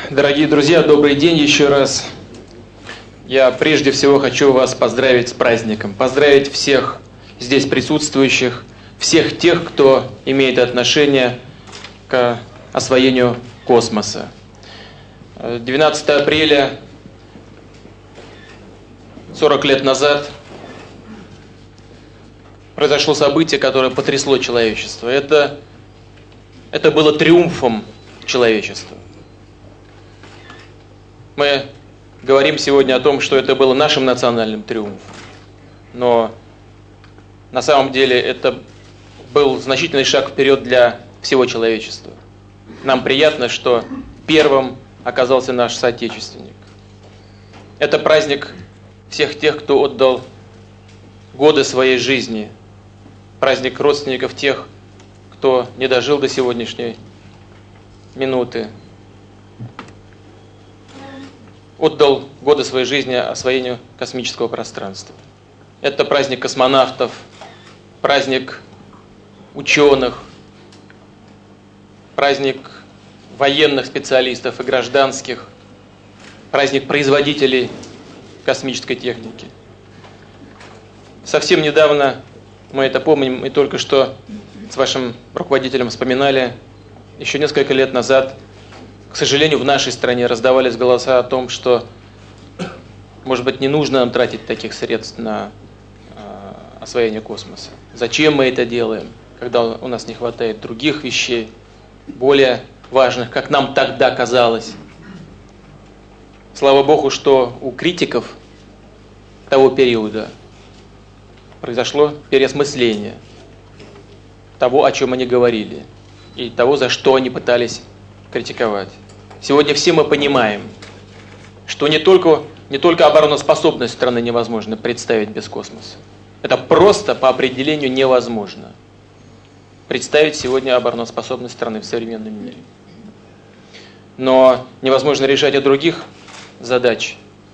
Дорогие друзья, добрый день еще раз. Я прежде всего хочу вас поздравить с праздником. Поздравить всех здесь присутствующих, всех тех, кто имеет отношение к освоению космоса. 12 апреля, 40 лет назад, произошло событие, которое потрясло человечество. Это было триумфом человечества. Мы говорим сегодня о том, что это было нашим национальным триумфом. Но на самом деле это был значительный шаг вперед для всего человечества. Нам приятно, что первым оказался наш соотечественник. Это праздник всех тех, кто отдал годы своей жизни. Праздник родственников тех, кто не дожил до сегодняшней минуты. Отдал годы своей жизни освоению космического пространства. Это праздник космонавтов, праздник ученых, праздник военных специалистов и гражданских, праздник производителей космической техники. Совсем недавно, мы это помним, и только что с вашим руководителем вспоминали, еще несколько лет назад, к сожалению, в нашей стране раздавались голоса о том, что, может быть, не нужно нам тратить таких средств на освоение космоса. Зачем мы это делаем, когда у нас не хватает других вещей, более важных, как нам тогда казалось. Слава Богу, что у критиков того периода произошло переосмысление того, о чем они говорили, и того, за что они пытались критиковать. Сегодня все мы понимаем, что не только обороноспособность страны невозможно представить без космоса. Это просто по определению невозможно представить сегодня обороноспособность страны в современном мире. Но невозможно решать и других задач,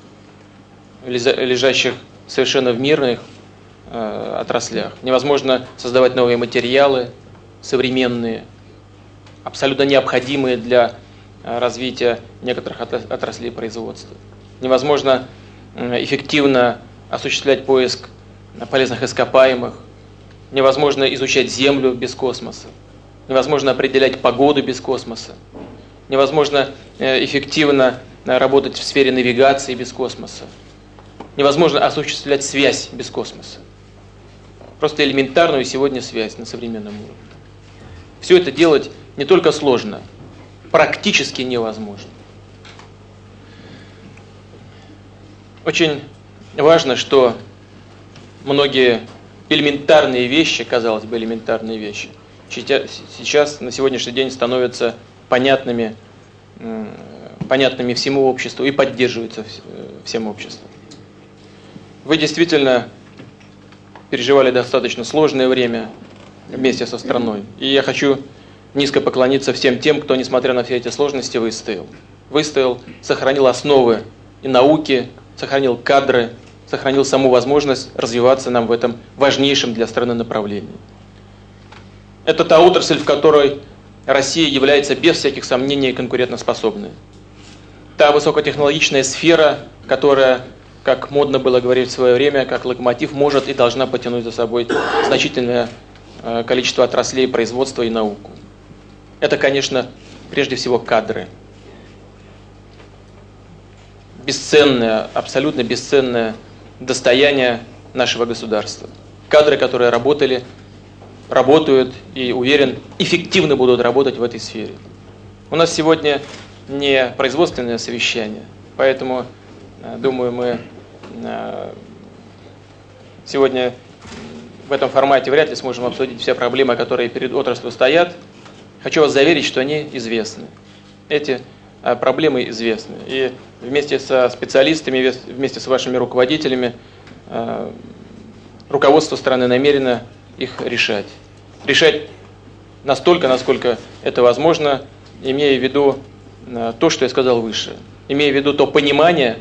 лежащих совершенно в мирных отраслях. Невозможно создавать новые материалы, современные, абсолютно необходимые для развития некоторых отраслей производства. Невозможно эффективно осуществлять поиск полезных ископаемых. Невозможно изучать Землю без космоса. Невозможно определять погоду без космоса. Невозможно эффективно работать в сфере навигации без космоса. Невозможно осуществлять связь без космоса. Просто элементарную сегодня связь на современном уровне. Все это делать не только сложно, практически невозможно. Очень важно, что многие элементарные вещи, казалось бы, элементарные вещи, сейчас, на сегодняшний день, становятся понятными всему обществу и поддерживаются всем обществом. Вы действительно переживали достаточно сложное время вместе со страной. И я хочу низко поклониться всем тем, кто, несмотря на все эти сложности, выстоял. Выстоял, сохранил основы и науки, сохранил кадры, сохранил саму возможность развиваться нам в этом важнейшем для страны направлении. Это та отрасль, в которой Россия является без всяких сомнений конкурентоспособной. Та высокотехнологичная сфера, которая, как модно было говорить в свое время, как локомотив может и должна потянуть за собой значительное количество отраслей производства и науку. Это, конечно, прежде всего кадры. Бесценное, абсолютно бесценное достояние нашего государства. Кадры, которые работали, работают и, уверен, эффективно будут работать в этой сфере. У нас сегодня не производственное совещание, поэтому, думаю, мы сегодня в этом формате вряд ли сможем обсудить все проблемы, которые перед отраслью стоят. Хочу вас заверить, что они известны. Эти проблемы известны. И вместе со специалистами, вместе с вашими руководителями, руководство страны намерено их решать. Решать настолько, насколько это возможно, имея в виду то, что я сказал выше. Имея в виду то понимание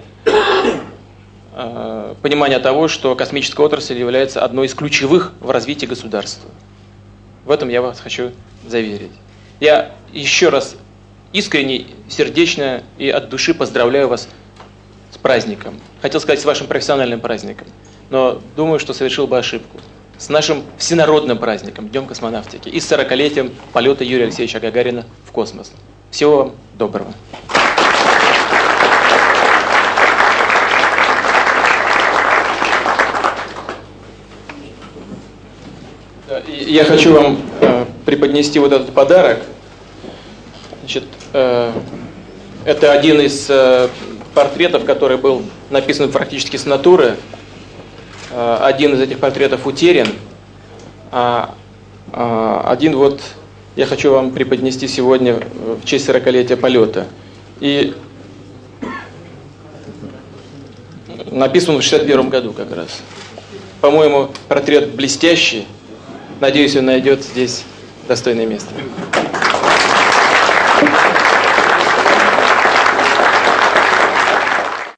того, что космическая отрасль является одной из ключевых в развитии государства. В этом я вас хочу заверить. Я еще раз искренне, сердечно и от души поздравляю вас с праздником. Хотел сказать, с вашим профессиональным праздником, но думаю, что совершил бы ошибку. С нашим всенародным праздником, Днем космонавтики, и с 40-летием полета Юрия Алексеевича Гагарина в космос. Всего вам доброго. Я хочу вам преподнести вот этот подарок. Значит, это один из портретов, который был написан практически с натуры. Один из этих портретов утерян, а один вот я хочу вам преподнести сегодня в честь 40-летия полета. И написан в 61 году как раз. По-моему, портрет блестящий. Надеюсь, он найдет здесь достойное место.